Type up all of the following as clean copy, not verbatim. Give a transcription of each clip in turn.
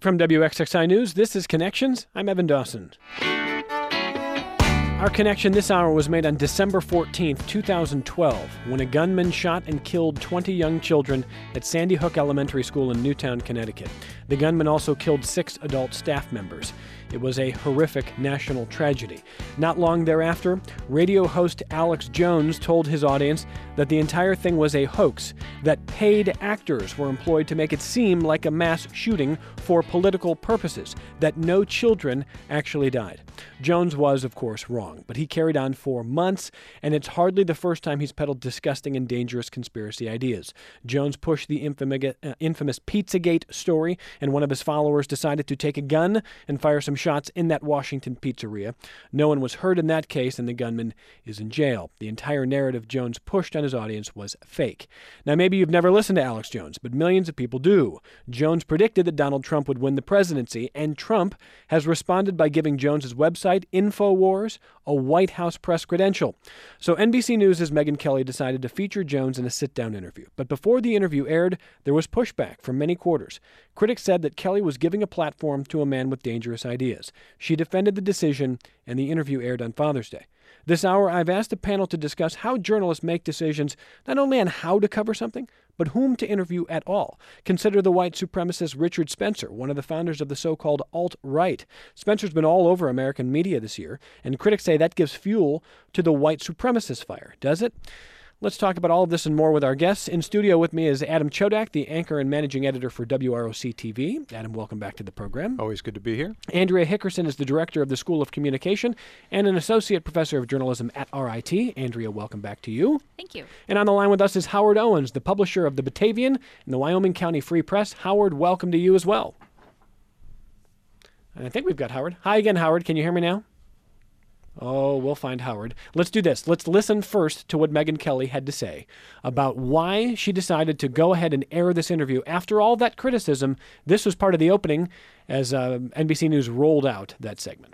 From WXXI News, this is Connections. I'm Evan Dawson. Our connection this hour was made on December 14th, 2012, when a gunman shot and killed 20 young children at Sandy Hook Elementary School in Newtown, Connecticut. The gunman also killed 6 adult staff members. It was a horrific national tragedy. Not long thereafter, radio host Alex Jones told his audience that the entire thing was a hoax, that paid actors were employed to make it seem like a mass shooting for political purposes, that no children actually died. Jones was, of course, wrong, but he carried on for months, and it's hardly the first time he's peddled disgusting and dangerous conspiracy ideas. Jones pushed the infamous Pizzagate story, and one of his followers decided to take a gun and fire some shots in that Washington pizzeria. No one was hurt in that case, and the gunman is in jail. The entire narrative Jones pushed on his audience was fake. Now, maybe you've never listened to Alex Jones, but millions of people do. Jones predicted that Donald Trump would win the presidency, and Trump has responded by giving Jones's website, InfoWars, a White House press credential. So NBC News' Megyn Kelly decided to feature Jones in a sit-down interview. But before the interview aired, there was pushback from many quarters. Critics said that Kelly was giving a platform to a man with dangerous ideas. She defended the decision, and the interview aired on Father's Day. This hour, I've asked a panel to discuss how journalists make decisions not only on how to cover something, but whom to interview at all. Consider the white supremacist Richard Spencer, one of the founders of the so-called alt-right. Spencer's been all over American media this year, and critics say that gives fuel to the white supremacist fire. Does it? Let's talk about all of this and more with our guests. In studio with me is Adam Chodak, the anchor and managing editor for WROC-TV. Adam, welcome back to the program. Always good to be here. Andrea Hickerson is the director of the School of Communication and an associate professor of journalism at RIT. Andrea, welcome back to you. Thank you. And on the line with us is Howard Owens, the publisher of the Batavian and the Wyoming County Free Press. Howard, welcome to you as well. And I think we've got Howard. Hi again, Howard. Can you hear me now? Oh, we'll find Howard. Let's do this. Let's listen first to what Megyn Kelly had to say about why she decided to go ahead and air this interview. After all that criticism, this was part of the opening as NBC News rolled out that segment.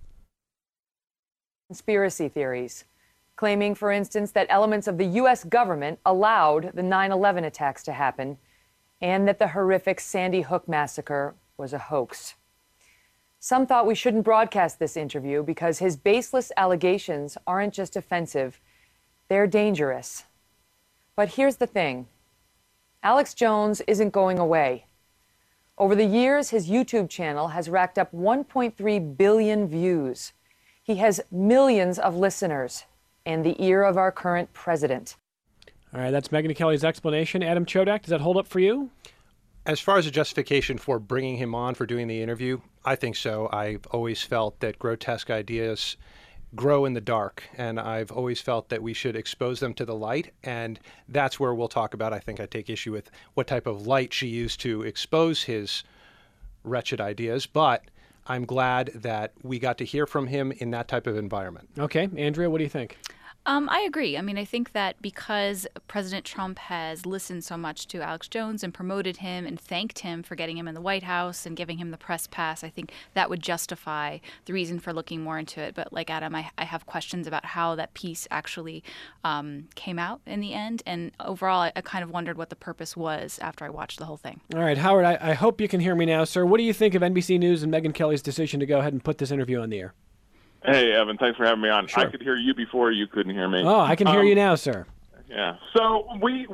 Conspiracy theories, claiming, for instance, that elements of the U.S. government allowed the 9/11 attacks to happen and that the horrific Sandy Hook massacre was a hoax. Some thought we shouldn't broadcast this interview because his baseless allegations aren't just offensive, they're dangerous. But here's the thing. Alex Jones isn't going away. Over the years, his YouTube channel has racked up 1.3 billion views. He has millions of listeners and the ear of our current president. All right, that's Megyn Kelly's explanation. Adam Chodak, does that hold up for you? As far as a justification for bringing him on for doing the interview, I think so. I've always felt that grotesque ideas grow in the dark, and I've always felt that we should expose them to the light, and that's where we'll talk about, I think I take issue with what type of light she used to expose his wretched ideas, but I'm glad that we got to hear from him in that type of environment. Okay, Andrea, what do you think? I agree. I mean, I think that because President Trump has listened so much to Alex Jones and promoted him and thanked him for getting him in the White House and giving him the press pass, I think that would justify the reason for looking more into it. But like Adam, I have questions about how that piece actually came out in the end. And overall, I kind of wondered what the purpose was after I watched the whole thing. All right, Howard, I hope you can hear me now, sir. What do you think of NBC News and Megyn Kelly's decision to go ahead and put this interview on the air? Hey, Evan, thanks for having me on. Sure. I could hear you before, you couldn't hear me. Oh, I can hear you now, sir. Yeah. So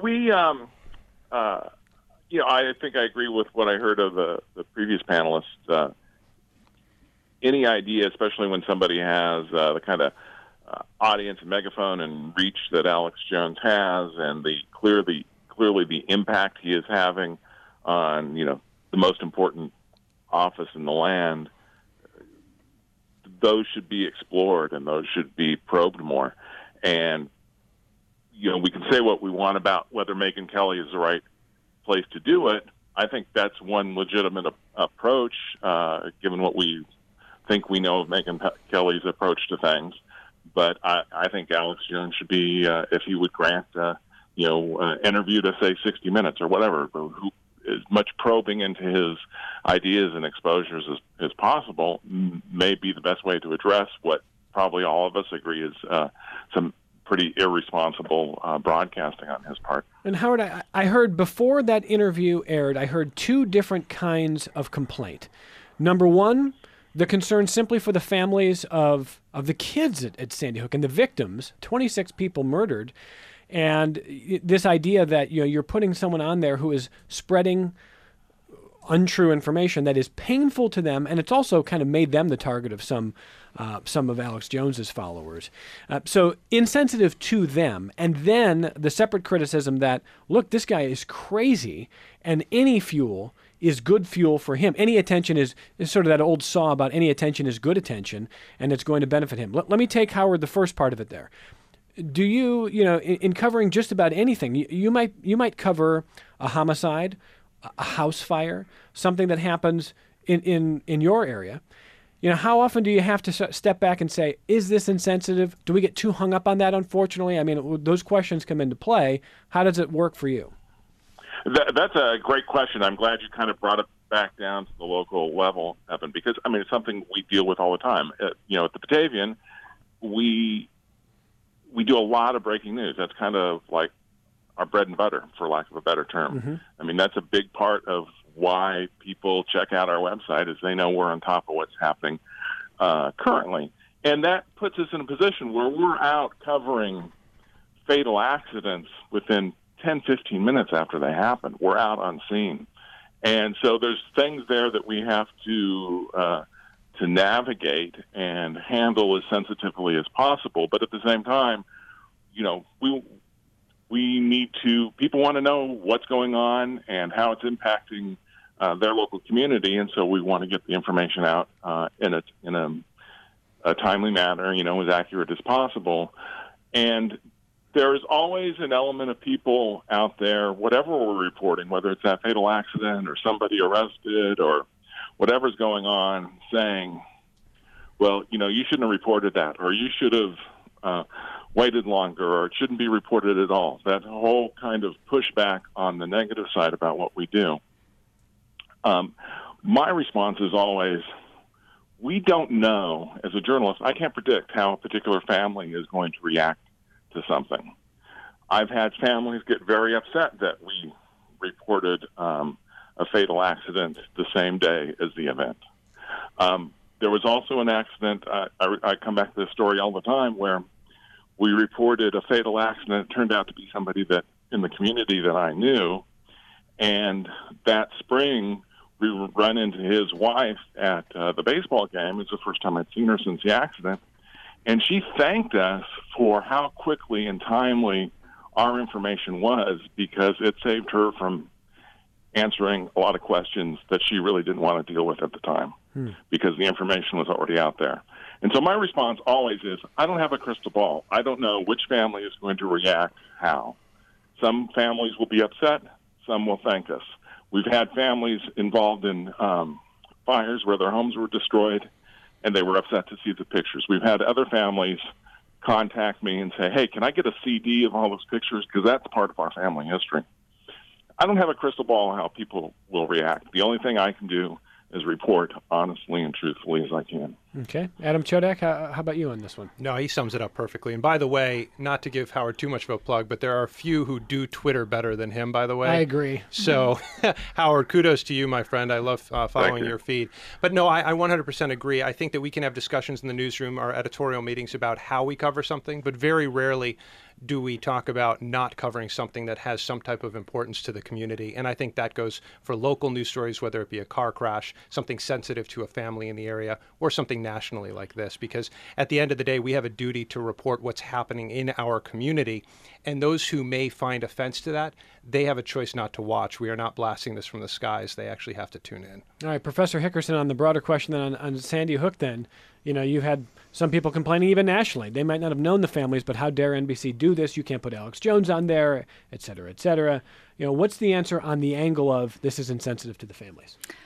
I think I agree with what I heard of the previous panelists. Any idea, especially when somebody has the kind of audience and megaphone and reach that Alex Jones has, and clearly the impact he is having on the most important office in the land, those should be explored and those should be probed more. And, we can say what we want about whether Megyn Kelly is the right place to do it. I think that's one legitimate approach, given what we think we know of Megyn Kelly's approach to things. But I think Alex Jones should be, if he would grant, interview to, say, 60 Minutes or whatever, as much probing into his ideas and exposures as possible may be the best way to address what probably all of us agree is some pretty irresponsible broadcasting on his part. And Howard, I heard before that interview aired, I heard two different kinds of complaint. Number one, the concern simply for the families of the kids at Sandy Hook and the victims, 26 people murdered, and this idea that you're putting someone on there who is spreading untrue information that is painful to them, and it's also kind of made them the target of some of Alex Jones's followers. So insensitive to them. And then the separate criticism that, look, this guy is crazy, and any fuel is good fuel for him. Any attention is sort of that old saw about any attention is good attention, and it's going to benefit him. Let me take, Howard, the first part of it there. Do you, in covering just about anything, you might cover a homicide, a house fire, something that happens in your area. How often do you have to step back and say, is this insensitive? Do we get too hung up on that, unfortunately? I mean, those questions come into play. How does it work for you? That's a great question. I'm glad you kind of brought it back down to the local level, Evan, because, it's something we deal with all the time. At the Batavian, we do a lot of breaking news. That's kind of like our bread and butter, for lack of a better term. Mm-hmm. That's a big part of why people check out our website, is they know we're on top of what's happening currently. And that puts us in a position where we're out covering fatal accidents within 10, 15 minutes after they happen. We're out on scene. And so there's things there that we have to navigate and handle as sensitively as possible. But at the same time, we need to, people want to know what's going on and how it's impacting their local community. And so we want to get the information out in a timely manner, as accurate as possible. And there is always an element of people out there, whatever we're reporting, whether it's that fatal accident or somebody arrested or whatever's going on, saying, well, you shouldn't have reported that, or you should have waited longer, or it shouldn't be reported at all. That whole kind of pushback on the negative side about what we do. My response is always, we don't know, as a journalist, I can't predict how a particular family is going to react to something. I've had families get very upset that we reported a fatal accident the same day as the event. There was also an accident, I come back to this story all the time, where we reported a fatal accident. It turned out to be somebody that in the community that I knew, and that spring we run into his wife at the baseball game. It's the first time I'd seen her since the accident. And she thanked us for how quickly and timely our information was, because it saved her from answering a lot of questions that she really didn't want to deal with at the time, because the information was already out there. And so my response always is, I don't have a crystal ball. I don't know which family is going to react how. Some families will be upset. Some will thank us. We've had families involved in fires where their homes were destroyed, and they were upset to see the pictures. We've had other families contact me and say, hey, can I get a CD of all those pictures? Because that's part of our family history. I don't have a crystal ball on how people will react. The only thing I can do is report honestly and truthfully as I can. Okay. Adam Chodak, how about you on this one? No, he sums it up perfectly. And by the way, not to give Howard too much of a plug, but there are a few who do Twitter better than him, by the way. I agree. So, Howard, kudos to you, my friend. I love following your feed. But no, I 100% agree. I think that we can have discussions in the newsroom, our editorial meetings, about how we cover something, but very rarely do we talk about not covering something that has some type of importance to the community. And I think that goes for local news stories, whether it be a car crash, something sensitive to a family in the area, or something nationally like this. Because at the end of the day, we have a duty to report what's happening in our community. And those who may find offense to that, they have a choice not to watch. We are not blasting this from the skies. They actually have to tune in. All right, Professor Hickerson, on the broader question then on Sandy Hook then, you've had some people complaining even nationally. They might not have known the families, but how dare NBC do this? You can't put Alex Jones on there, et cetera, et cetera. What's the answer on the angle of this is insensitive to the families?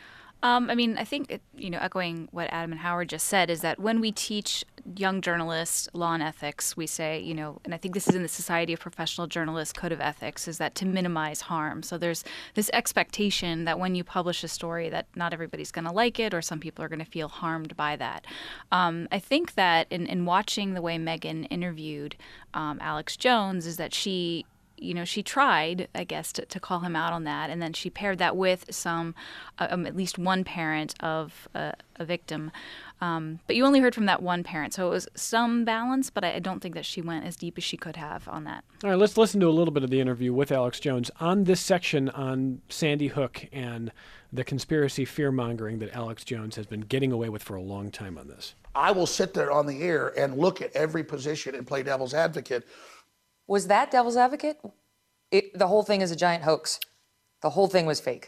I mean, I think, echoing what Adam and Howard just said, is that when we teach young journalists law and ethics, we say, and I think this is in the Society of Professional Journalists Code of Ethics, is that to minimize harm. So there's this expectation that when you publish a story that not everybody's going to like it or some people are going to feel harmed by that. I think that in watching the way Megyn interviewed Alex Jones is that she tried, I guess, to call him out on that. And then she paired that with at least one parent of a victim. But you only heard from that one parent. So it was some balance, but I don't think that she went as deep as she could have on that. All right, let's listen to a little bit of the interview with Alex Jones on this section on Sandy Hook and the conspiracy fear-mongering that Alex Jones has been getting away with for a long time on this. I will sit there on the air and look at every position and play devil's advocate. Was that devil's advocate? The whole thing is a giant hoax. The whole thing was fake.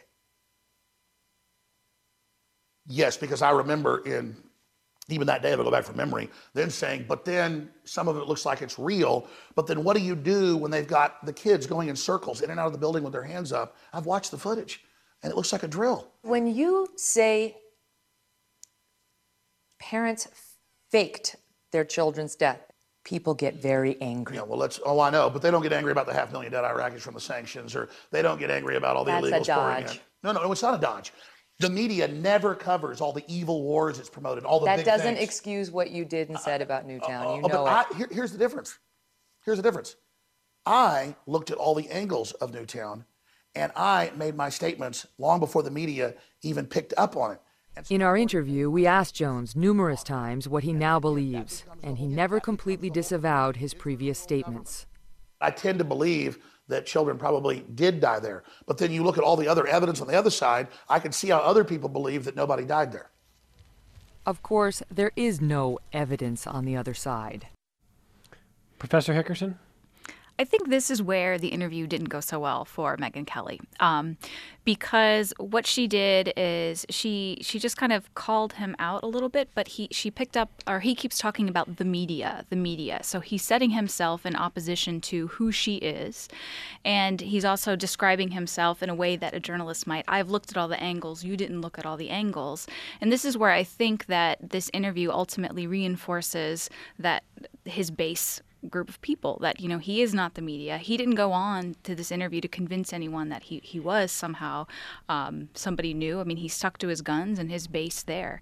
Yes, because I remember even that day, if I go back from memory, then saying, but then some of it looks like it's real. But then what do you do when they've got the kids going in circles in and out of the building with their hands up? I've watched the footage, and it looks like a drill. When you say parents faked their children's death, people get very angry. Yeah, well, I know, but they don't get angry about the 500,000 dead Iraqis from the sanctions, or they don't get angry about all the illegals pouring in. No, it's not a dodge. The media never covers all the evil wars it's promoted, all the big things. That doesn't excuse what you did and said about Newtown. Here's the difference. Here's the difference. I looked at all the angles of Newtown, and I made my statements long before the media even picked up on it. In our interview, we asked Jones numerous times what he now believes, and he never completely disavowed his previous statements. I tend to believe that children probably did die there. But then you look at all the other evidence on the other side, I can see how other people believe that nobody died there. Of course, there is no evidence on the other side. Professor Hickerson? I think this is where the interview didn't go so well for Megyn Kelly, because what she did is she just kind of called him out a little bit, but he keeps talking about the media. So he's setting himself in opposition to who she is, and he's also describing himself in a way that a journalist might. I've looked at all the angles. You didn't look at all the angles, and this is where I think that this interview ultimately reinforces that his base group of people, that he is not the media. He didn't go on to this interview to convince anyone that he was somehow somebody new. I mean, he stuck to his guns and his base there,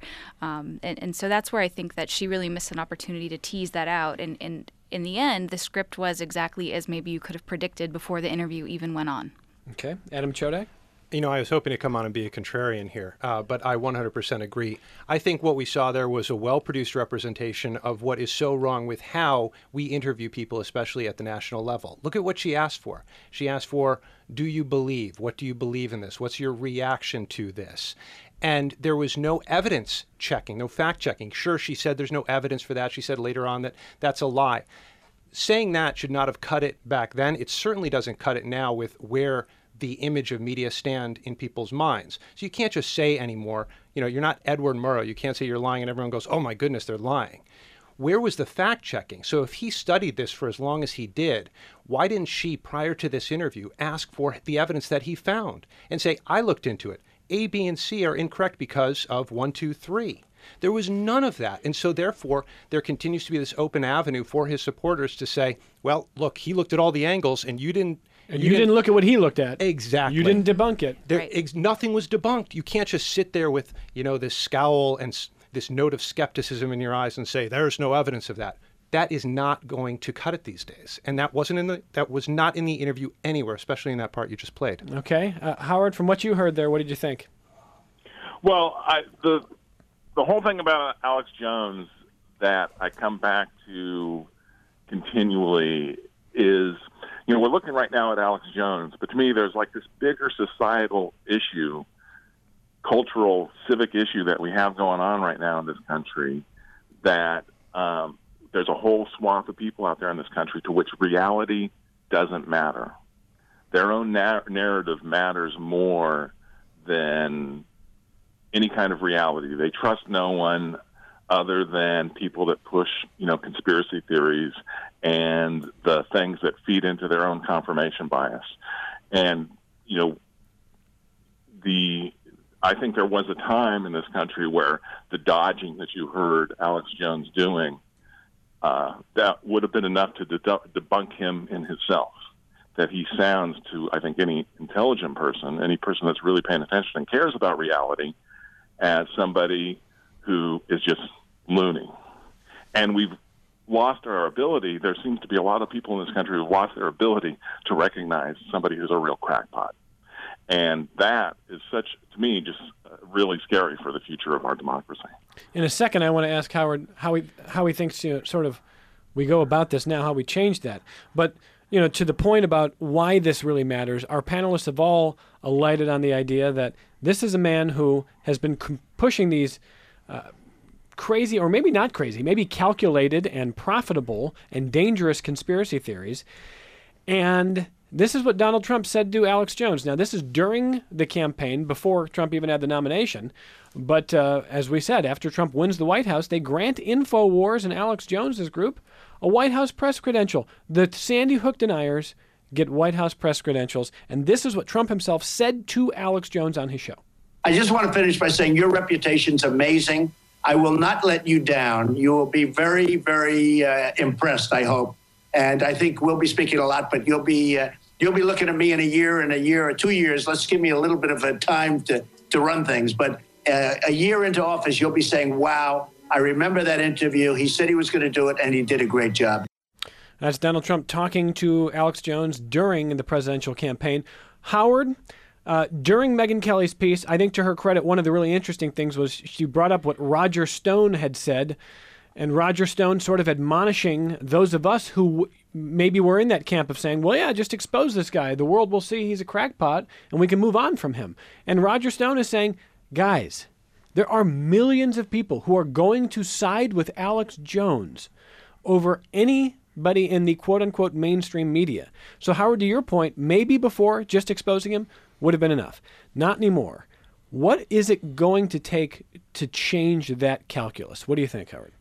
and so that's where I think that she really missed an opportunity to tease that out. And in the end, the script was exactly as maybe you could have predicted before the interview even went on. Okay, Adam Choday. I was hoping to come on and be a contrarian here, but I 100% agree. I think what we saw there was a well-produced representation of what is so wrong with how we interview people, especially at the national level. Look at what she asked for. She asked for, do you believe? What do you believe in this? What's your reaction to this? And there was no evidence checking, no fact checking. Sure, she said there's no evidence for that. She said later on that that's a lie. Saying that should not have cut it back then. It certainly doesn't cut it now with where the image of media stand in people's minds. So you can't just say anymore, you're not Edward Murrow. You can't say you're lying and everyone goes, oh my goodness, they're lying. Where was the fact checking? So if he studied this for as long as he did, why didn't she, prior to this interview, ask for the evidence that he found and say, I looked into it. A, B, and C are incorrect because of 1, 2, 3. There was none of that. And so therefore, there continues to be this open avenue for his supporters to say, well, look, he looked at all the angles and you didn't. And you didn't look at what he looked at. Exactly. You didn't debunk it. Right. Nothing was debunked. You can't just sit there with, this scowl and this note of skepticism in your eyes and say, there's no evidence of that. That is not going to cut it these days. And that was not in the interview anywhere, especially in that part you just played. Okay. Howard, from what you heard there, what did you think? Well, the whole thing about Alex Jones that I come back to continually is, we're looking right now at Alex Jones, but to me there's like this bigger societal issue, cultural, civic issue that we have going on right now in this country, that there's a whole swath of people out there in this country to which reality doesn't matter. Their own narrative matters more than any kind of reality. They trust no one other than people that push, conspiracy theories and the things that feed into their own confirmation bias. And, I think there was a time in this country where the dodging that you heard Alex Jones doing, that would have been enough to debunk him in himself. That he sounds to, I think, any intelligent person, any person that's really paying attention and cares about reality, as somebody who is just loony. And we've lost our ability. There seems to be a lot of people in this country who've lost their ability to recognize somebody who's a real crackpot. And that is such, to me, just really scary for the future of our democracy. In a second, I want to ask Howard how he thinks, sort of, we go about this now, how we change that. But, to the point about why this really matters, our panelists have all alighted on the idea that this is a man who has been pushing these crazy, or maybe not crazy, maybe calculated and profitable and dangerous conspiracy theories. And this is what Donald Trump said to Alex Jones. Now, this is during the campaign, before Trump even had the nomination. But as we said, after Trump wins the White House, they grant InfoWars and Alex Jones's group a White House press credential. The Sandy Hook deniers get White House press credentials. And this is what Trump himself said to Alex Jones on his show. I just want to finish by saying your reputation's amazing. I will not let you down. You will be very, very impressed, I hope. And I think we'll be speaking a lot, but you'll be looking at me in a year or 2 years. Let's give me a little bit of a time to run things. But a year into office, you'll be saying, wow, I remember that interview. He said he was going to do it, and he did a great job. That's Donald Trump talking to Alex Jones during the presidential campaign. Howard, during Megyn Kelly's piece, I think to her credit, one of the really interesting things was she brought up what Roger Stone had said, and Roger Stone sort of admonishing those of us who maybe were in that camp of saying, well, yeah, just expose this guy. The world will see he's a crackpot, and we can move on from him. And Roger Stone is saying, guys, there are millions of people who are going to side with Alex Jones over anybody in the quote-unquote mainstream media. So, Howard, to your point, maybe before just exposing him would have been enough. Not anymore. What is it going to take to change that calculus? What do you think, Howard?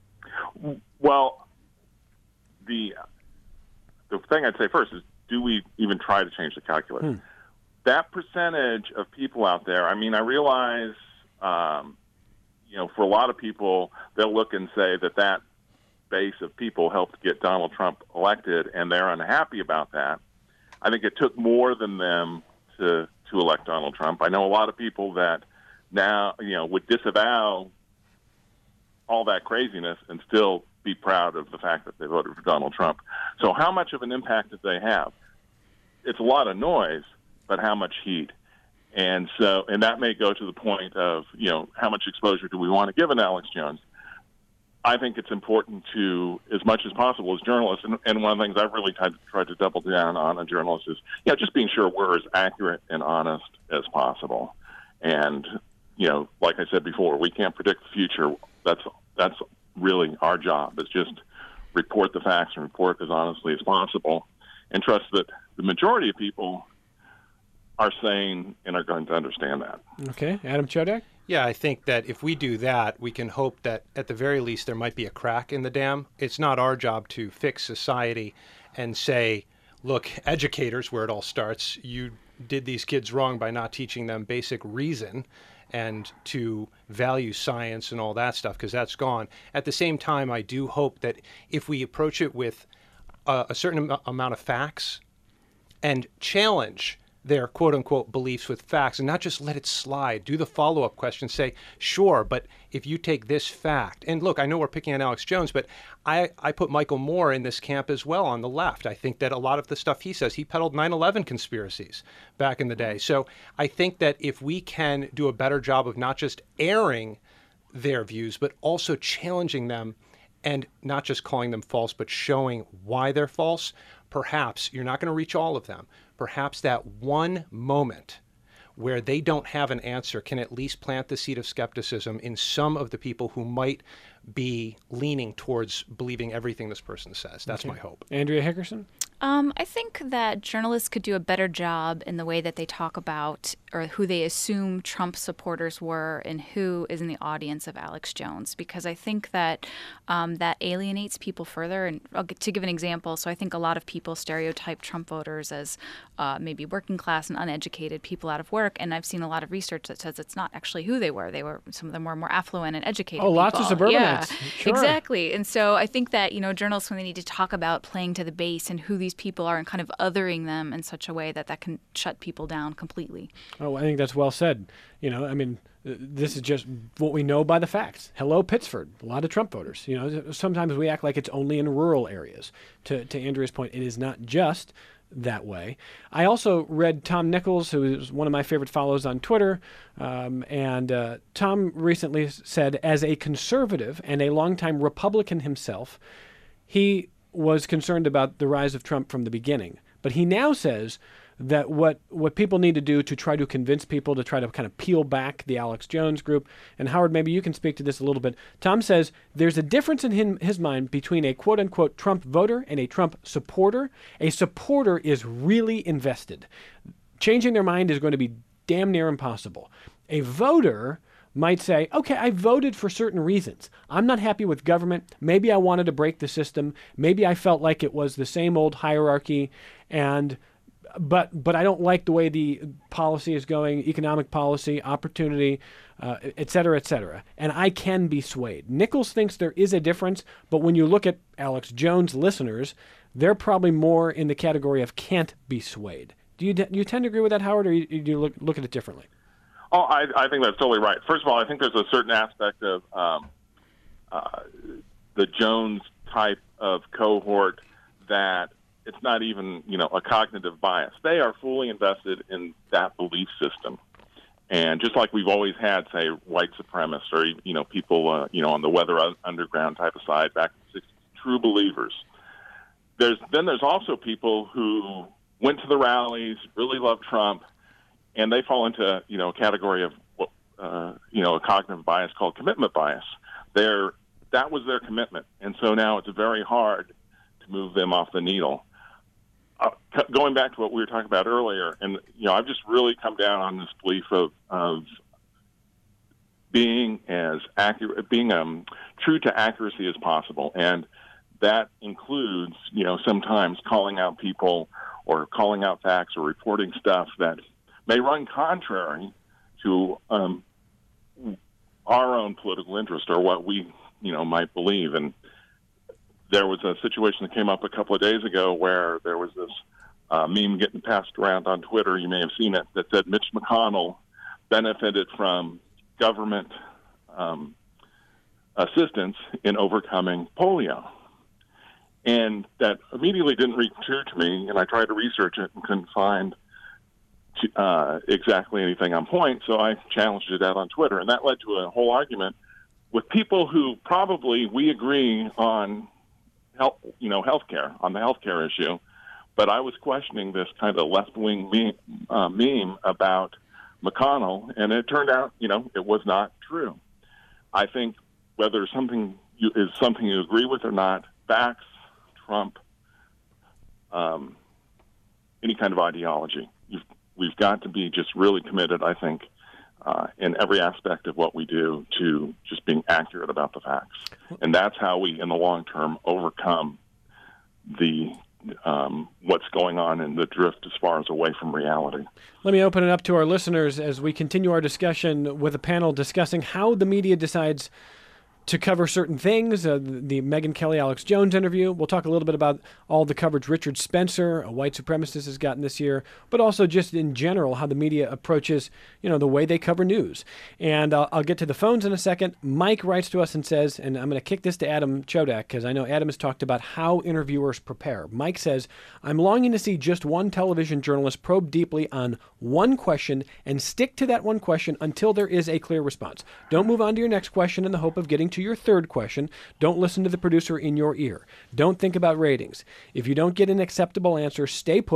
Well, the thing I'd say first is, do we even try to change the calculus? That percentage of people out there, I mean, I realize, for a lot of people, they'll look and say that base of people helped get Donald Trump elected, and they're unhappy about that. I think it took more than them to elect Donald Trump. I know a lot of people that now, would disavow all that craziness and still be proud of the fact that they voted for Donald Trump. So how much of an impact did they have? It's a lot of noise, but how much heat? And that may go to the point of, how much exposure do we want to give an Alex Jones? I think it's important to, as much as possible as journalists, and one of the things I've really tried to double down on as journalists is, just being sure we're as accurate and honest as possible. And, like I said before, we can't predict the future. That's really our job, is just report the facts and report as honestly as possible, and trust that the majority of people are sane and are going to understand that. Okay. Adam Chodak? Yeah, I think that if we do that, we can hope that at the very least there might be a crack in the dam. It's not our job to fix society and say, look, educators, where it all starts, you did these kids wrong by not teaching them basic reason and to value science and all that stuff, because that's gone. At the same time, I do hope that if we approach it with a certain amount of facts and challenge their quote-unquote beliefs with facts and not just let it slide, do the follow-up question, say, sure, but if you take this fact, and look, I know we're picking on Alex Jones, but I put Michael Moore in this camp as well on the left. I think that a lot of the stuff he says, he peddled 9/11 conspiracies back in the day. So I think that if we can do a better job of not just airing their views, but also challenging them and not just calling them false, but showing why they're false, perhaps you're not going to reach all of them. Perhaps that one moment where they don't have an answer can at least plant the seed of skepticism in some of the people who might be leaning towards believing everything this person says. That's my hope. Andrea Hickerson? I think that journalists could do a better job in the way that they talk about or who they assume Trump supporters were and who is in the audience of Alex Jones, because I think that that alienates people further. And to give an example, so I think a lot of people stereotype Trump voters as maybe working class and uneducated people out of work, and I've seen a lot of research that says it's not actually who they were. Some of them were more affluent and educated. Oh, lots of suburbanites. Yeah, sure. Exactly. And so I think that journalists, when they need to talk about playing to the base and who these people are and kind of othering them in such a way that can shut people down completely. Oh, I think that's well said. This is just what we know by the facts. Hello, Pittsford. A lot of Trump voters. Sometimes we act like it's only in rural areas. To Andrea's point, it is not just that way. I also read Tom Nichols, who is one of my favorite follows on Twitter, and Tom recently said, as a conservative and a longtime Republican himself, he was concerned about the rise of Trump from the beginning. But he now says that what people need to do to try to convince people to try to kind of peel back the Alex Jones group, and Howard, maybe you can speak to this a little bit. Tom says there's a difference in his mind between a quote-unquote Trump voter and a Trump supporter. A supporter is really invested. Changing their mind is going to be damn near impossible. A voter might say, okay, I voted for certain reasons. I'm not happy with government. Maybe I wanted to break the system. Maybe I felt like it was the same old hierarchy, but I don't like the way the policy is going, economic policy, opportunity, et cetera, et cetera. And I can be swayed. Nichols thinks there is a difference, but when you look at Alex Jones listeners, they're probably more in the category of can't be swayed. Do you tend to agree with that, Howard, or do you look at it differently? Oh, I think that's totally right. First of all, I think there's a certain aspect of the Jones type of cohort that it's not even, a cognitive bias. They are fully invested in that belief system. And just like we've always had, say, white supremacists or, people, on the Weather Underground type of side back in the 60s, true believers. There's also people who went to the rallies, really love Trump, and they fall into, a category of, a cognitive bias called commitment bias. That was their commitment. And so now it's very hard to move them off the needle. Going back to what we were talking about earlier, and, I've just really come down on this belief of being as accurate, being true to accuracy as possible. And that includes, sometimes calling out people or calling out facts or reporting stuff that may run contrary to our own political interest or what we, might believe. And there was a situation that came up a couple of days ago where there was this meme getting passed around on Twitter, you may have seen it, that said Mitch McConnell benefited from government assistance in overcoming polio. And that immediately didn't reach true to me, and I tried to research it and couldn't find exactly anything on point, so I challenged it out on Twitter, and that led to a whole argument with people who probably we agree on healthcare, on the healthcare issue, but I was questioning this kind of left-wing meme about McConnell, and it turned out, it was not true. I think whether something is something you agree with or not, facts trump any kind of ideology. We've got to be just really committed, I think, in every aspect of what we do to just being accurate about the facts. And that's how we, in the long term, overcome the what's going on in the drift as far as away from reality. Let me open it up to our listeners as we continue our discussion with a panel discussing how the media decides to cover certain things, the Megyn Kelly, Alex Jones interview. We'll talk a little bit about all the coverage Richard Spencer, a white supremacist, has gotten this year, but also just in general how the media approaches, the way they cover news. And I'll get to the phones in a second. Mike writes to us and says, and I'm going to kick this to Adam Chodak because I know Adam has talked about how interviewers prepare. Mike says, I'm longing to see just one television journalist probe deeply on one question and stick to that one question until there is a clear response. Don't move on to your next question in the hope of getting to your third question. Don't listen to the producer in your ear. Don't think about ratings. If you don't get an acceptable answer, stay put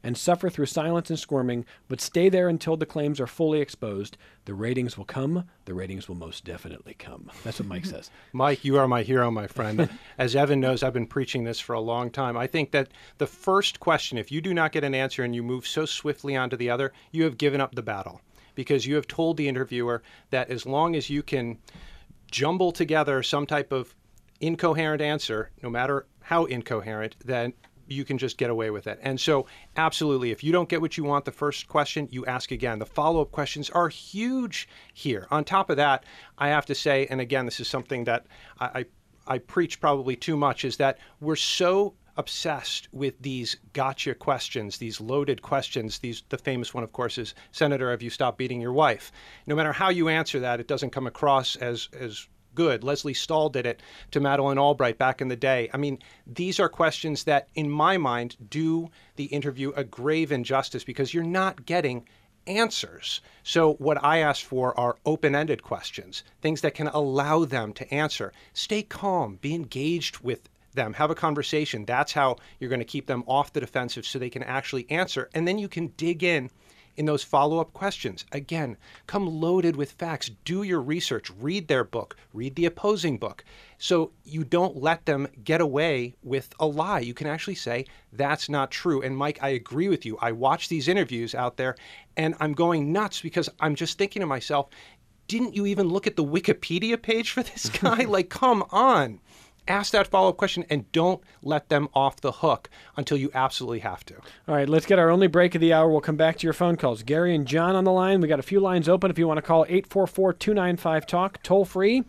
and suffer through silence and squirming, but stay there until the claims are fully exposed. The ratings will come. The ratings will most definitely come. That's what Mike says. Mike, you are my hero, my friend. As Evan knows, I've been preaching this for a long time. I think that the first question, if you do not get an answer and you move so swiftly on to the other, you have given up the battle, because you have told the interviewer that as long as you can jumble together some type of incoherent answer, no matter how incoherent, then you can just get away with it. And so, absolutely, if you don't get what you want the first question, you ask again. The follow-up questions are huge here. On top of that, I have to say, and again, this is something that I preach probably too much, is that we're so obsessed with these gotcha questions, these loaded questions. The famous one, of course, is, Senator, have you stopped beating your wife? No matter how you answer that, it doesn't come across as good. Lesley Stahl did it to Madeleine Albright back in the day. I mean, these are questions that, in my mind, do the interview a grave injustice, because you're not getting answers. So what I ask for are open-ended questions, things that can allow them to answer. Stay calm, be engaged with them, have a conversation. That's how you're going to keep them off the defensive so they can actually answer. And then you can dig in those follow-up questions. Again, come loaded with facts. Do your research. Read their book. Read the opposing book. So you don't let them get away with a lie. You can actually say, that's not true. And Mike, I agree with you. I watch these interviews out there, and I'm going nuts because I'm just thinking to myself, didn't you even look at the Wikipedia page for this guy? Like, come on. Ask that follow-up question and don't let them off the hook until you absolutely have to. All right, let's get our only break of the hour. We'll come back to your phone calls. Gary and John on the line. We got a few lines open if you want to call 844-295-TALK, toll free,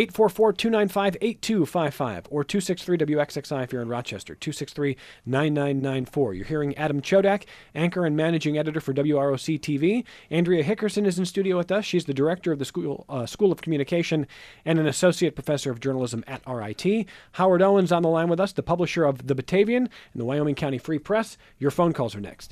844-295-8255, or 263-WXXI if you're in Rochester, 263-9994. You're hearing Adam Chodak, anchor and managing editor for WROC TV. Andrea Hickerson is in studio with us. She's the director of the School of Communication and an associate professor of journalism at RIT. Howard Owens on the line with us, the publisher of The Batavian and the Wyoming County Free Press. Your phone calls are next.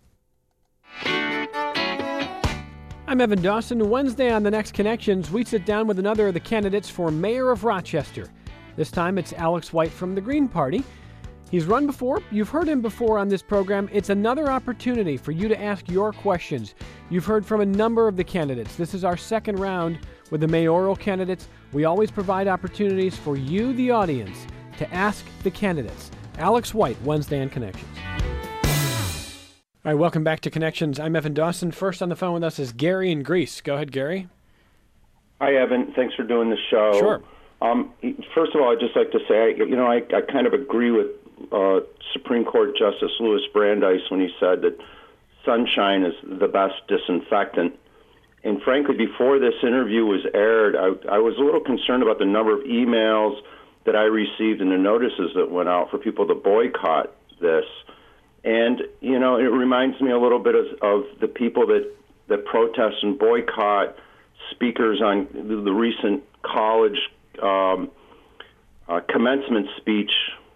I'm Evan Dawson. Wednesday on The Next Connections, we sit down with another of the candidates for mayor of Rochester. This time it's Alex White from the Green Party. He's run before. You've heard him before on this program. It's another opportunity for you to ask your questions. You've heard from a number of the candidates. This is our second round with the mayoral candidates. We always provide opportunities for you, the audience, to ask the candidates. Alex White, Wednesday on Connections. All right, welcome back to Connections. I'm Evan Dawson. First on the phone with us is Gary in Greece. Go ahead, Gary. Hi, Evan. Thanks for doing the show. Sure. First of all, I'd just like to say, I kind of agree with Supreme Court Justice Louis Brandeis when he said that sunshine is the best disinfectant. And frankly, before this interview was aired, I was a little concerned about the number of emails that I received and the notices that went out for people to boycott this. And, it reminds me a little bit of the people that protest and boycott speakers on the recent college commencement speech,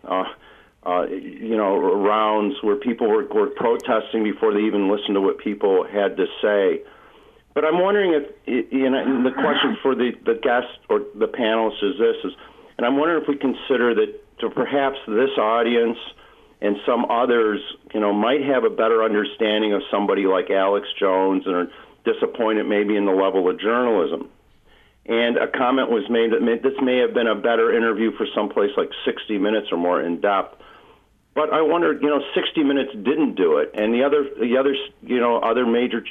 rounds where people were protesting before they even listened to what people had to say. But I'm wondering if, the question for the guest or the panelists is this, and I'm wondering if we consider that to perhaps this audience and some others, might have a better understanding of somebody like Alex Jones and are disappointed maybe in the level of journalism. And a comment was made that this may have been a better interview for someplace like 60 Minutes or more in depth. But I wondered, 60 Minutes didn't do it, and the other major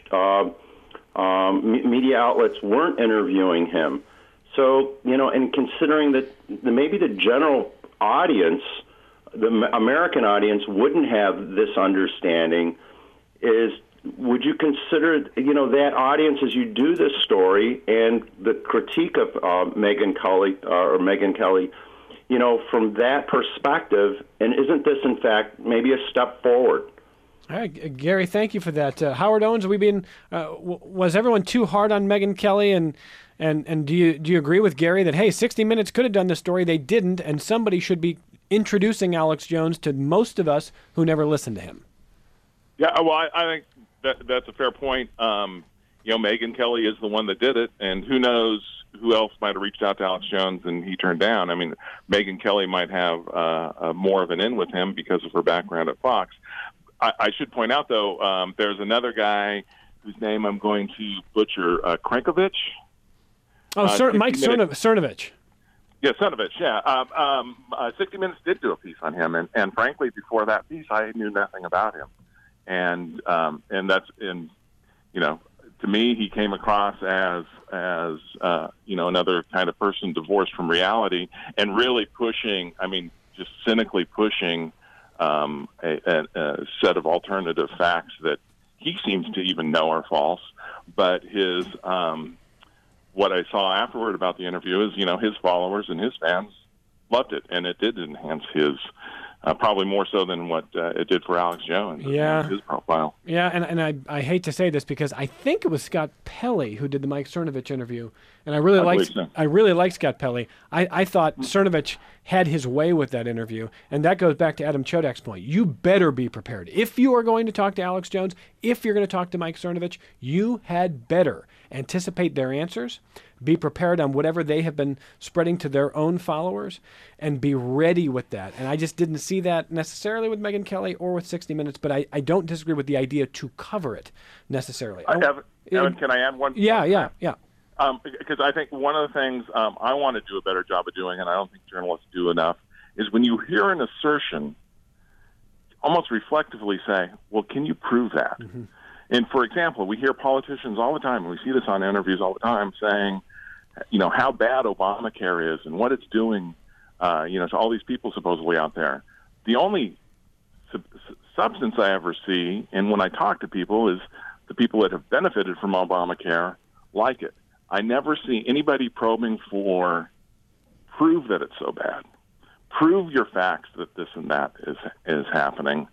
media outlets weren't interviewing him. So, and considering that maybe the general audience, the American audience, wouldn't have this understanding, would you consider, that audience as you do this story and the critique of Megyn Kelly, from that perspective, and isn't this, in fact, maybe a step forward? All right, Gary, thank you for that. Howard Owens, was everyone too hard on Megyn Kelly? And do you agree with Gary that, hey, 60 Minutes could have done this story, they didn't, and somebody should be introducing Alex Jones to most of us who never listened to him? Yeah, well, I think that's a fair point. Megyn Kelly is the one that did it, and who knows who else might have reached out to Alex Jones and he turned down. I mean, Megyn Kelly might have more of an in with him because of her background at Fox. I should point out, though, there's another guy whose name I'm going to butcher, Krankovich. Mike Cernovich. Yeah, Cernovich, yeah. 60 Minutes did do a piece on him, and frankly, before that piece, I knew nothing about him. And to me, he came across as another kind of person divorced from reality and really pushing, just cynically pushing a set of alternative facts that he seems to even know are false. But his what I saw afterward about the interview is, his followers and his fans loved it, and it did enhance his probably more so than what it did for Alex Jones. His profile. Yeah, and I hate to say this because I think it was Scott Pelley who did the Mike Cernovich interview, and I really liked Scott Pelley. I thought Cernovich had his way with that interview, and that goes back to Adam Chodak's point. You better be prepared. If you are going to talk to Alex Jones, if you're going to talk to Mike Cernovich, you had better anticipate their answers, be prepared on whatever they have been spreading to their own followers, and be ready with that. And I just didn't see that necessarily with Megyn Kelly or with 60 Minutes, but I don't disagree with the idea to cover it necessarily. Evan, can I add one? Yeah. Because I think one of the things I want to do a better job of doing, and I don't think journalists do enough, is when you hear an assertion, almost reflectively say, well, can you prove that? Mm-hmm. And, for example, we hear politicians all the time, and we see this on interviews all the time, saying, how bad Obamacare is and what it's doing, to all these people supposedly out there. The only substance I ever see, and when I talk to people, is the people that have benefited from Obamacare like it. I never see anybody probing for prove that it's so bad. Prove your facts that this and that is happening.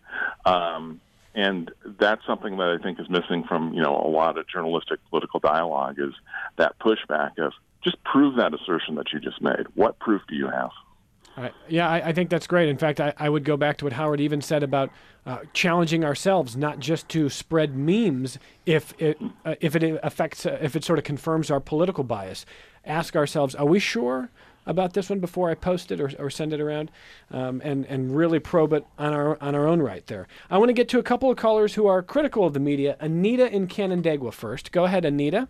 And that's something that I think is missing from, a lot of journalistic political dialogue, is that pushback of just prove that assertion that you just made. What proof do you have? I think that's great. In fact, I would go back to what Howard even said about challenging ourselves, not just to spread memes if it affects, if it sort of confirms our political bias. Ask ourselves, are we sure about this one before I post it or send it around, and really probe it on our own right there. I want to get to a couple of callers who are critical of the media. Anita in Canandaigua first. Go ahead, Anita.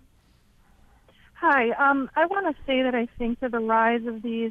Hi. I want to say that I think that the rise of these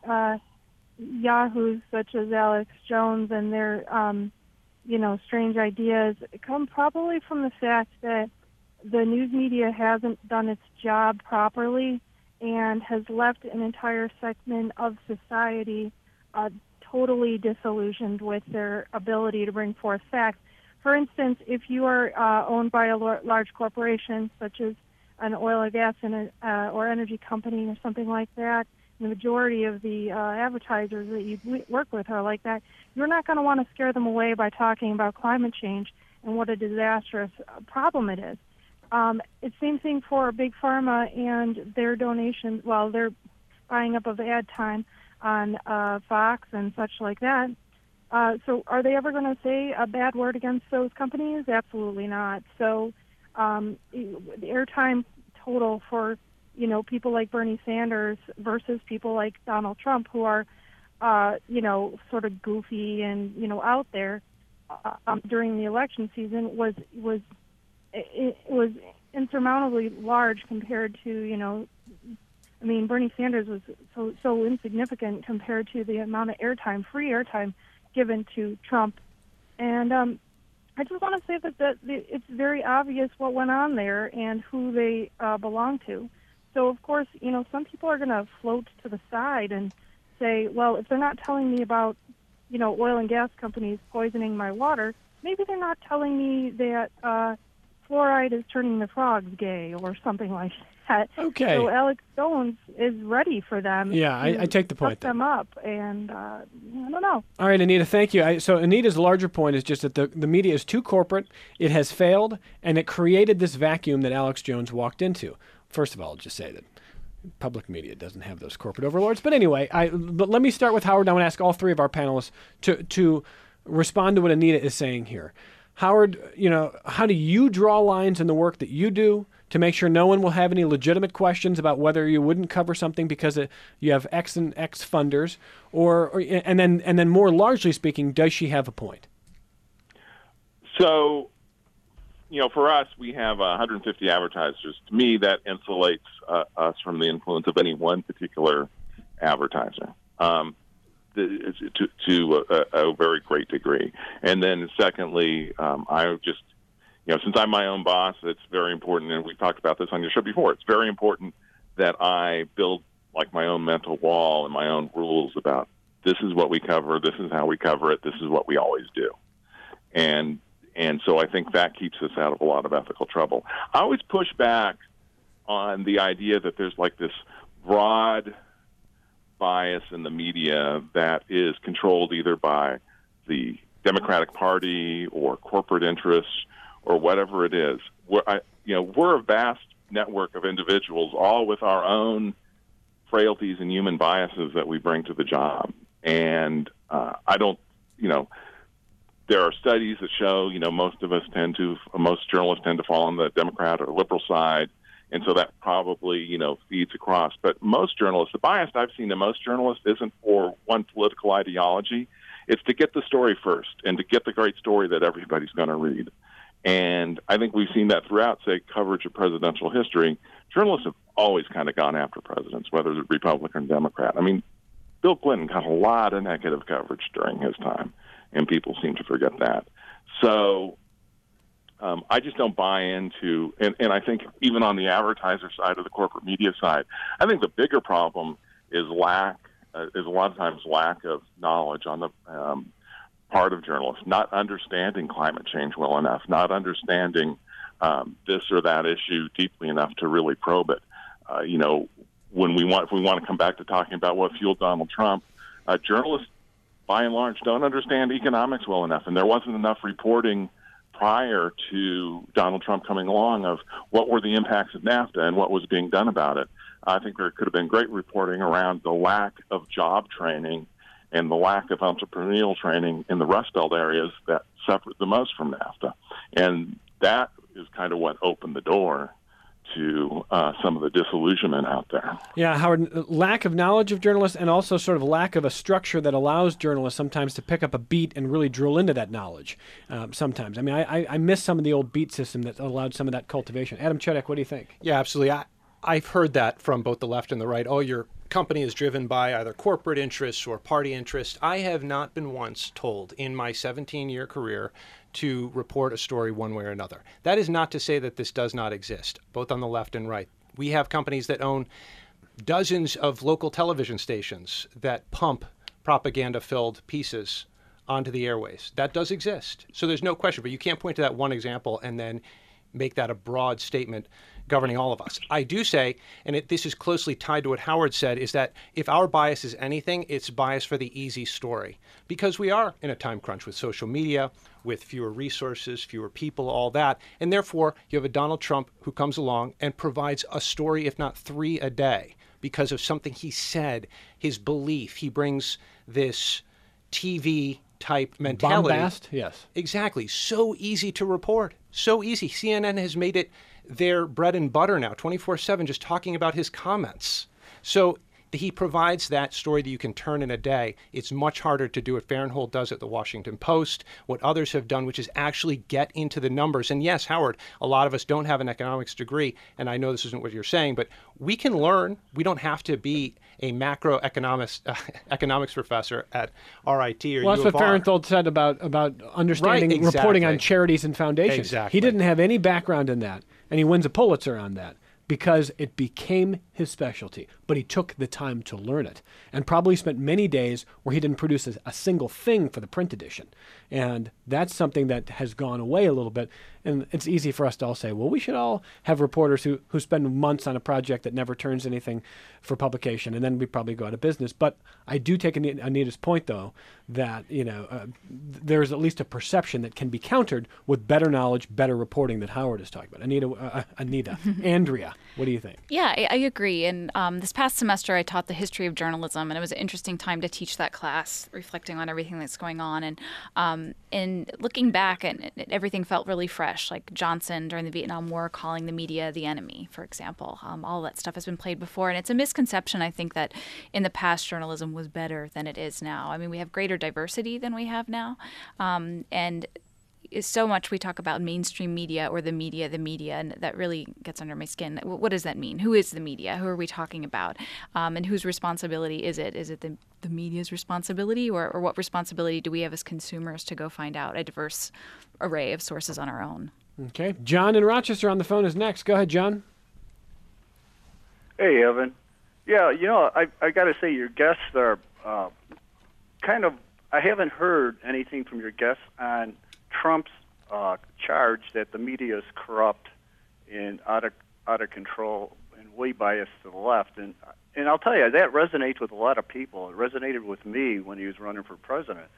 yahoos such as Alex Jones and their, strange ideas come probably from the fact that the news media hasn't done its job properly and has left an entire segment of society totally disillusioned with their ability to bring forth facts. For instance, if you are owned by a large corporation, such as an oil or gas or energy company or something like that, the majority of the advertisers that you work with are like that, you're not going to want to scare them away by talking about climate change and what a disastrous problem it is. It's the same thing for Big Pharma and their donations. Well, they're buying up of ad time on Fox and such like that. So are they ever going to say a bad word against those companies? Absolutely not. So the airtime total for people like Bernie Sanders versus people like Donald Trump, who are sort of goofy and out there during the election season, was insurmountably large compared to Bernie Sanders was so insignificant compared to the amount of free airtime given to Trump. And I just want to say that it's very obvious what went on there and who they belong to. So, of course, some people are going to float to the side and say, well, if they're not telling me about, oil and gas companies poisoning my water, maybe they're not telling me that fluoride is turning the frogs gay or something like that. Okay. So Alex Jones is ready for them. Yeah, I take the point. Them up, and I don't know. All right, Anita, thank you. So Anita's larger point is just that the media is too corporate, it has failed, and it created this vacuum that Alex Jones walked into. First of all, I'll just say that public media doesn't have those corporate overlords. But anyway, but let me start with Howard. I want to ask all three of our panelists to respond to what Anita is saying here. Howard, how do you draw lines in the work that you do to make sure no one will have any legitimate questions about whether you wouldn't cover something because you have X and X funders, and then more largely speaking, does she have a point? So, for us, we have 150 advertisers. To me, that insulates us from the influence of any one particular advertiser to a very great degree. And then secondly, I just, since I'm my own boss, it's very important, and we've talked about this on your show before, it's very important that I build like my own mental wall and my own rules about this is what we cover, this is how we cover it, this is what we always do. And so I think that keeps us out of a lot of ethical trouble. I always push back on the idea that there's like this broad bias in the media that is controlled either by the Democratic Party or corporate interests or whatever it is. We're a vast network of individuals, all with our own frailties and human biases that we bring to the job. And there are studies that show, most journalists tend to fall on the Democrat or liberal side. And so that probably, feeds across. But most journalists, the bias I've seen in most journalists isn't for one political ideology. It's to get the story first and to get the great story that everybody's going to read. And I think we've seen that throughout, say, coverage of presidential history. Journalists have always kind of gone after presidents, whether they're Republican or Democrat. I mean, Bill Clinton got a lot of negative coverage during his time, and people seem to forget that. So I just don't buy into, and I think even on the advertiser side or the corporate media side, I think the bigger problem is a lot of times lack of knowledge on the part of journalists, not understanding climate change well enough, not understanding this or that issue deeply enough to really probe it. If we want to come back to talking about what fueled Donald Trump, journalists, by and large, don't understand economics well enough, and there wasn't enough reporting prior to Donald Trump coming along of what were the impacts of NAFTA and what was being done about it. I think there could have been great reporting around the lack of job training and the lack of entrepreneurial training in the Rust Belt areas that suffered the most from NAFTA. And that is kind of what opened the door to some of the disillusionment out there. Yeah, Howard, lack of knowledge of journalists and also sort of lack of a structure that allows journalists sometimes to pick up a beat and really drill into that knowledge sometimes. I mean, I miss some of the old beat system that allowed some of that cultivation. Adam Chudek, what do you think? Yeah, absolutely. I've heard that from both the left and the right. Oh, your company is driven by either corporate interests or party interests. I have not been once told in my 17-year career to report a story one way or another. That is not to say that this does not exist, both on the left and right. We have companies that own dozens of local television stations that pump propaganda-filled pieces onto the airways. That does exist. So there's no question, but you can't point to that one example and then make that a broad statement governing all of us. I do say, and this is closely tied to what Howard said, is that if our bias is anything, it's bias for the easy story. Because we are in a time crunch with social media, with fewer resources, fewer people, all that. And therefore, you have a Donald Trump who comes along and provides a story, if not 3 a day, because of something he said, his belief. He brings this TV-type mentality. Bombast? Yes. Exactly. So easy to report. So easy. CNN has made it their bread and butter now, 24/7, just talking about his comments. So he provides that story that you can turn in a day. It's much harder to do what Farenthold does at the Washington Post, what others have done, which is actually get into the numbers. And yes, Howard, a lot of us don't have an economics degree, and I know this isn't what you're saying, but we can learn. We don't have to be a macroeconomics economics professor at RIT or Well, that's U of what R. Farenthold said about understanding Right, exactly. reporting on charities and foundations. Exactly. He didn't have any background in that, and he wins a Pulitzer on that because it became his specialty. But he took the time to learn it and probably spent many days where he didn't produce a single thing for the print edition. And that's something that has gone away a little bit. And it's easy for us to all say, well, we should all have reporters who spend months on a project that never turns anything for publication, and then we probably go out of business. But I do take Anita's point, though, that there's at least a perception that can be countered with better knowledge, better reporting that Howard is talking about. Anita, Andrea, what do you think? Yeah, I agree. And this past semester, I taught the history of journalism, and it was an interesting time to teach that class, reflecting on everything that's going on. And looking back, and everything felt really fresh, like Johnson during the Vietnam War calling the media the enemy, for example. All that stuff has been played before, and it's a misconception, I think, that in the past journalism was better than it is now. I mean, we have greater diversity than we have now, and so much we talk about mainstream media or the media, and that really gets under my skin. What does that mean? Who is the media? Who are we talking about? And whose responsibility is it? Is it the media's responsibility, or what responsibility do we have as consumers to go find out a diverse array of sources on our own? Okay. John in Rochester on the phone is next. Go ahead, John. Hey, Evan. Yeah, I got to say your guests are I haven't heard anything from your guests on Trump's charge that the media is corrupt and out of control and way biased to the left. And I'll tell you, that resonates with a lot of people. It resonated with me when he was running for president.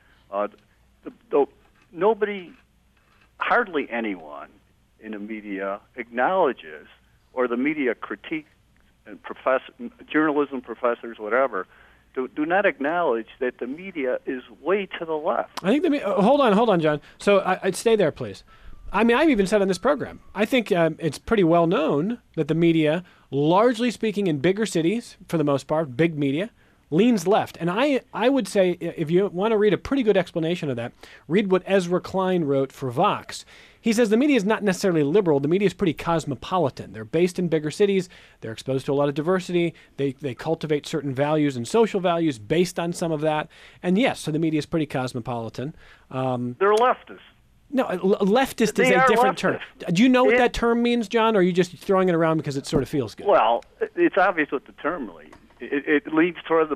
Hardly anyone in the media acknowledges, or the media critiques, and journalism professors, whatever, do not acknowledge that the media is way to the left. I think hold on, John. So I'd stay there, please. I mean, I've even said on this program, I think it's pretty well known that the media, largely speaking in bigger cities, for the most part, big media, leans left. And I would say, if you want to read a pretty good explanation of that, read what Ezra Klein wrote for Vox. He says the media is not necessarily liberal. The media is pretty cosmopolitan. They're based in bigger cities. They're exposed to a lot of diversity. They cultivate certain values and social values based on some of that. And yes, so the media is pretty cosmopolitan. They're leftists. No, leftist is a different term. Do you know what that term means, John, or are you just throwing it around because it sort of feels good? Well, it's obvious what the term means. It leans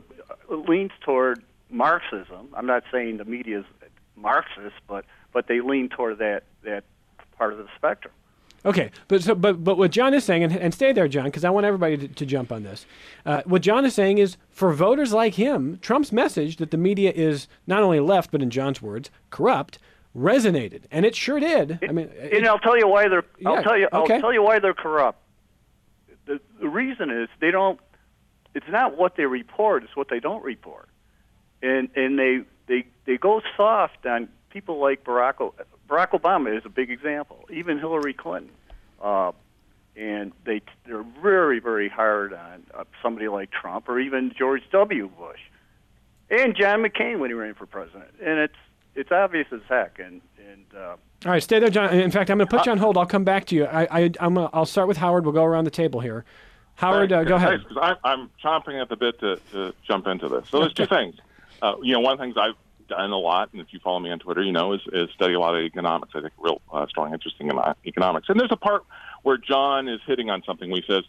toward Marxism. I'm not saying the media is Marxist, but they lean toward that part of the spectrum. Okay, but what John is saying, and stay there, John, because I want everybody to jump on this. What John is saying is, for voters like him, Trump's message that the media is not only left, but in John's words, corrupt, resonated, and it sure did. And I'll tell you why they're. I'll tell you why they're corrupt. The reason is they don't. It's not what they report; it's what they don't report, and they go soft on people like Barack Obama is a big example. Even Hillary Clinton, and they're very, very hard on somebody like Trump or even George W. Bush and John McCain when he ran for president. And it's obvious as heck. All right, stay there, John. In fact, I'm going to put you on hold. I'll come back to you. I'll start with Howard. We'll go around the table here. Howard, go ahead. Thanks, because I'm chomping at the bit to jump into this. So there's two things. One of the things I've done a lot, and if you follow me on Twitter, is study a lot of economics. I take real strong interest in economics. And there's a part where John is hitting on something. He says,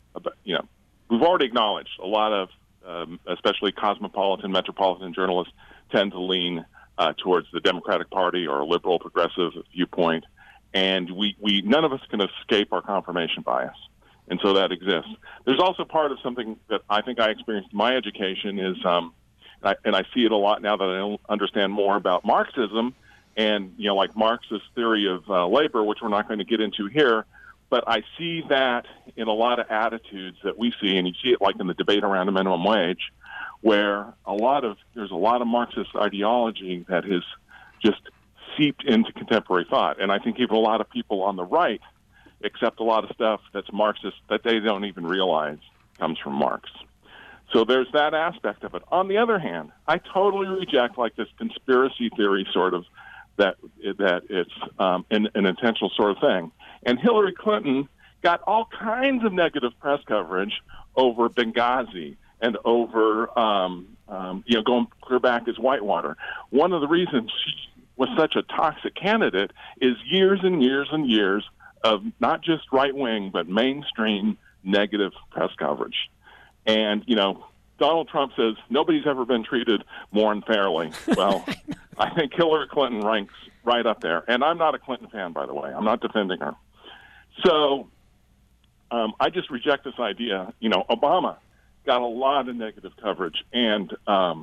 we've already acknowledged a lot of, especially cosmopolitan, metropolitan journalists tend to lean towards the Democratic Party or a liberal progressive viewpoint, and we none of us can escape our confirmation bias, and so that exists. There's also part of something that I think I experienced in my education is, and I see it a lot now that I understand more about Marxism and like Marx's theory of labor, which we're not going to get into here, but I see that in a lot of attitudes that we see, and you see it like in the debate around the minimum wage, where there's a lot of Marxist ideology that has just seeped into contemporary thought. And I think even a lot of people on the right accept a lot of stuff that's Marxist that they don't even realize comes from Marx. So there's that aspect of it. On the other hand, I totally reject like this conspiracy theory sort of that it's an intentional sort of thing. And Hillary Clinton got all kinds of negative press coverage over Benghazi and over, going clear back as Whitewater. One of the reasons she was such a toxic candidate is years and years and years of not just right-wing, but mainstream negative press coverage. And, Donald Trump says nobody's ever been treated more unfairly. Well, I think Hillary Clinton ranks right up there. And I'm not a Clinton fan, by the way. I'm not defending her. So I just reject this idea. Obama got a lot of negative coverage, and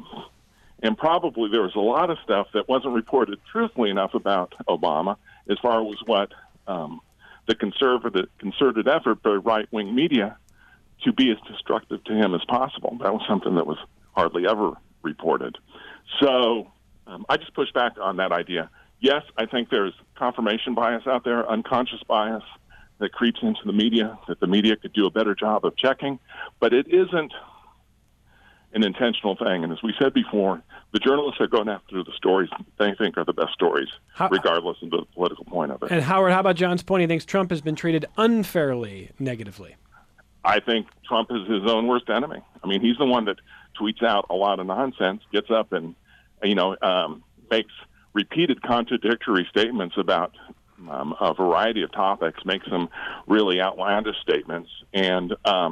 probably there was a lot of stuff that wasn't reported truthfully enough about Obama as far as what the concerted effort by right-wing media to be as destructive to him as possible. That was something that was hardly ever reported. So I just push back on that idea. Yes, I think there's confirmation bias out there, unconscious bias that creeps into the media, that the media could do a better job of checking, but it isn't an intentional thing. And as we said before, the journalists are going after the stories they think are the best stories, regardless of the political point of it. And Howard, how about John's point? He thinks Trump has been treated unfairly negatively. I think Trump is his own worst enemy. I mean, he's the one that tweets out a lot of nonsense, gets up and, makes repeated contradictory statements about a variety of topics, makes some really outlandish statements, and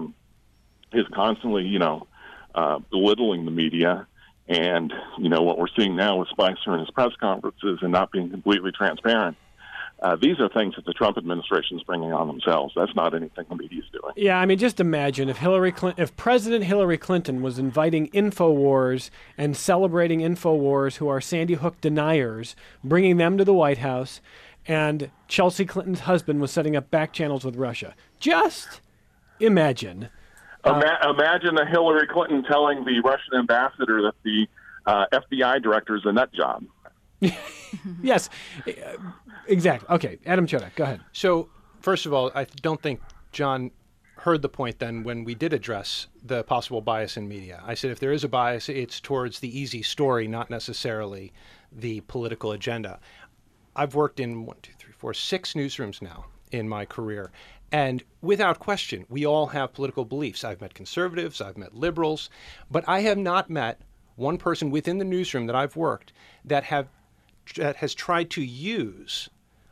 is constantly, belittling the media. And, what we're seeing now with Spicer and his press conferences and not being completely transparent, these are things that the Trump administration is bringing on themselves. That's not anything the media is doing. Yeah, I mean, just imagine if President Hillary Clinton was inviting InfoWars and celebrating InfoWars, who are Sandy Hook deniers, bringing them to the White House, and Chelsea Clinton's husband was setting up back channels with Russia. Just imagine. Imagine a Hillary Clinton telling the Russian ambassador that the FBI director is a nut job. Yes, exactly. Okay, Adam Chodak, go ahead. So, first of all, I don't think John heard the point then when we did address the possible bias in media. I said if there is a bias, it's towards the easy story, not necessarily the political agenda. I've worked in 6 newsrooms now in my career. And without question, we all have political beliefs. I've met conservatives, I've met liberals, but I have not met one person within the newsroom that I've worked that has tried to use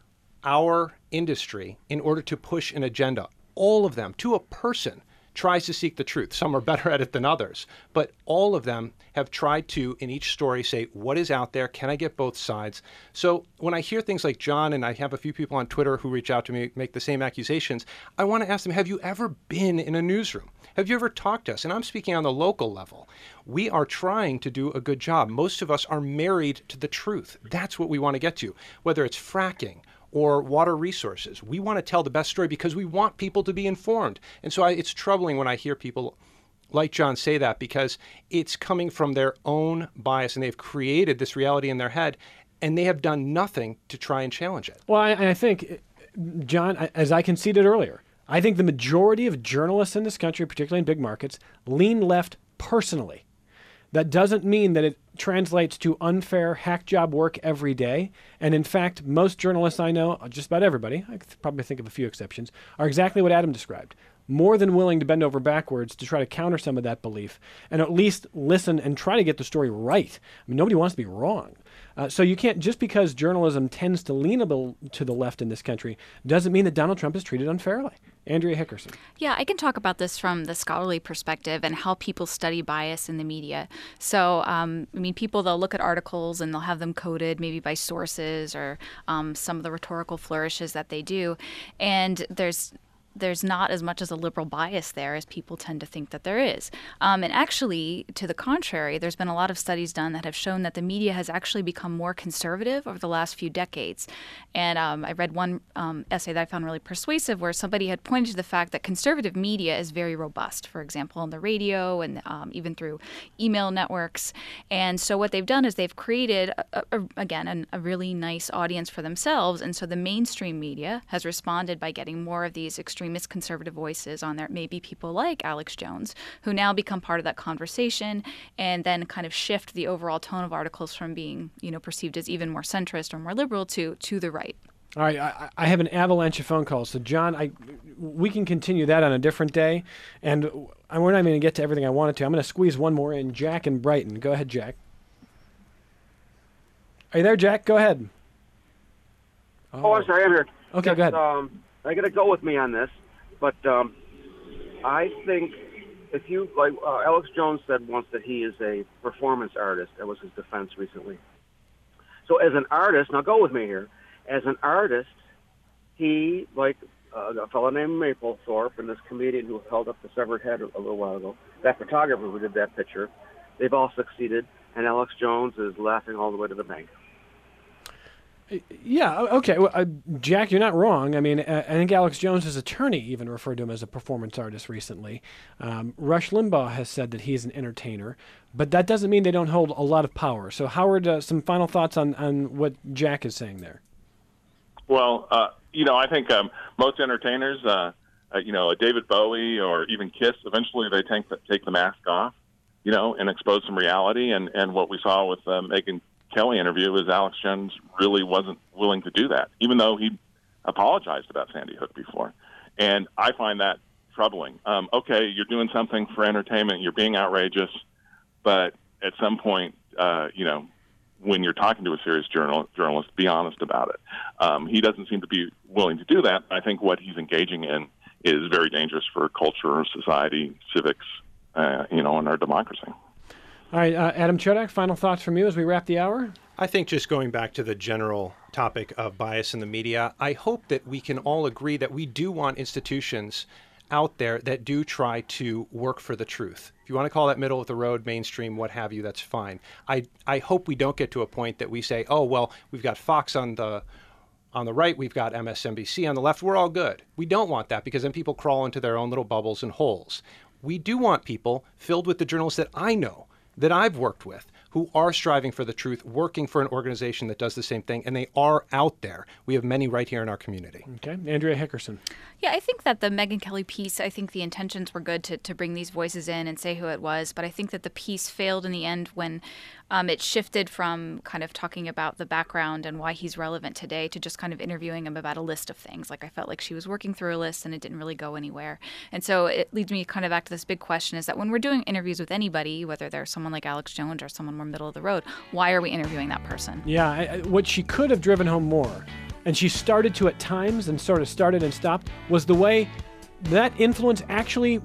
our industry in order to push an agenda. All of them, to a person, tries to seek the truth. Some are better at it than others, but all of them have tried to, in each story, say, what is out there? Can I get both sides? So when I hear things like John, and I have a few people on Twitter who reach out to me, make the same accusations, I want to ask them, have you ever been in a newsroom? Have you ever talked to us? And I'm speaking on the local level. We are trying to do a good job. Most of us are married to the truth. That's what we want to get to, whether it's fracking or water resources. We want to tell the best story because we want people to be informed. And so it's troubling when I hear people like John say that, because it's coming from their own bias, and they've created this reality in their head, and they have done nothing to try and challenge it. Well, I think, John, as I conceded earlier, I think the majority of journalists in this country, particularly in big markets, lean left personally. That doesn't mean that it translates to unfair hack job work every day. And in fact, most journalists I know, just about everybody, I could probably think of a few exceptions, are exactly what Adam described. More than willing to bend over backwards to try to counter some of that belief and at least listen and try to get the story right. I mean, nobody wants to be wrong. So you can't, just because journalism tends to lean a little to the left in this country, doesn't mean that Donald Trump is treated unfairly. Andrea Hickerson. Yeah, I can talk about this from the scholarly perspective and how people study bias in the media. So, people, they'll look at articles and they'll have them coded maybe by sources or some of the rhetorical flourishes that they do. And there's not as much as a liberal bias there as people tend to think that there is. And actually, to the contrary, there's been a lot of studies done that have shown that the media has actually become more conservative over the last few decades. And I read one essay that I found really persuasive where somebody had pointed to the fact that conservative media is very robust, for example, on the radio and even through email networks. And so what they've done is they've created, a really nice audience for themselves. And so the mainstream media has responded by getting more of these extremist conservative voices on there, maybe people like Alex Jones, who now become part of that conversation and then kind of shift the overall tone of articles from being, perceived as even more centrist or more liberal to the right. All right, I have an avalanche of phone calls. So, John, we can continue that on a different day, and we're not even going to get to everything I wanted to. I'm going to squeeze one more in. Jack in Brighton. Go ahead, Jack. Are you there, Jack? Go ahead. Oh, I'm sorry, I'm here. Okay, go ahead. I got to go with me on this, but I think if you, like Alex Jones said once that he is a performance artist. That was his defense recently. So as an artist, now go with me here, as an artist, he, like a fellow named Mapplethorpe and this comedian who held up the severed head a little while ago, that photographer who did that picture, they've all succeeded, and Alex Jones is laughing all the way to the bank. Yeah, okay. Well, Jack, you're not wrong. I mean, I think Alex Jones' attorney even referred to him as a performance artist recently. Rush Limbaugh has said that he's an entertainer, but that doesn't mean they don't hold a lot of power. So, Howard, some final thoughts on what Jack is saying there? Well, I think most entertainers, David Bowie or even Kiss, eventually they take the mask off. and expose some reality. And what we saw with the Megyn Kelly interview is Alex Jones really wasn't willing to do that, even though he apologized about Sandy Hook before. And I find that troubling. Okay, you're doing something for entertainment, you're being outrageous, but at some point, when you're talking to a serious journalist, be honest about it. He doesn't seem to be willing to do that. I think what he's engaging in is very dangerous for culture, society, civics, and our democracy. All right, Adam Chodak, final thoughts from you as we wrap the hour? I think just going back to the general topic of bias in the media, I hope that we can all agree that we do want institutions out there that do try to work for the truth. If you want to call that middle of the road, mainstream, what have you, that's fine. I hope we don't get to a point that we say, oh, well, we've got Fox on the right, we've got MSNBC on the left, we're all good. We don't want that, because then people crawl into their own little bubbles and holes. We do want people filled with the journalists that I know, that I've worked with, who are striving for the truth, working for an organization that does the same thing, and they are out there. We have many right here in our community. Okay. Andrea Hickerson. Yeah, I think that the Megyn Kelly piece, I think the intentions were good to bring these voices in and say who it was, but I think that the piece failed in the end when it shifted from kind of talking about the background and why he's relevant today to just kind of interviewing him about a list of things. Like, I felt like she was working through a list and it didn't really go anywhere. And so it leads me kind of back to this big question, is that when we're doing interviews with anybody, whether they're someone like Alex Jones or someone more middle of the road, why are we interviewing that person? Yeah, what she could have driven home more, and she started to at times and sort of started and stopped, was the way that influence actually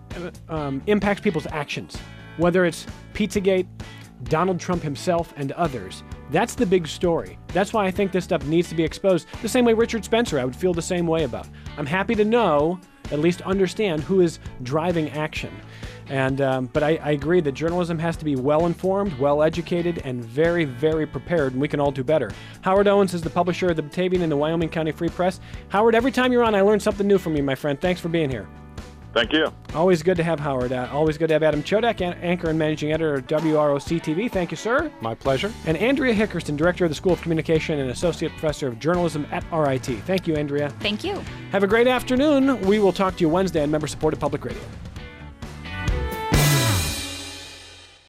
impacts people's actions, whether it's Pizzagate, Donald Trump himself, and others. That's the big story. That's why I think this stuff needs to be exposed. The same way Richard Spencer, I would feel the same way about. I'm happy to know, at least understand, who is driving action. And but I agree that journalism has to be well-informed, well-educated, and very, very prepared, and we can all do better. Howard Owens is the publisher of the Batavian and the Wyoming County Free Press. Howard, every time you're on, I learn something new from you, my friend. Thanks for being here. Thank you. Always good to have Howard. Always good to have Adam Chodak, anchor and managing editor of WROC-TV. Thank you, sir. My pleasure. And Andrea Hickerson, director of the School of Communication and associate professor of journalism at RIT. Thank you, Andrea. Thank you. Have a great afternoon. We will talk to you Wednesday on member-supported public radio.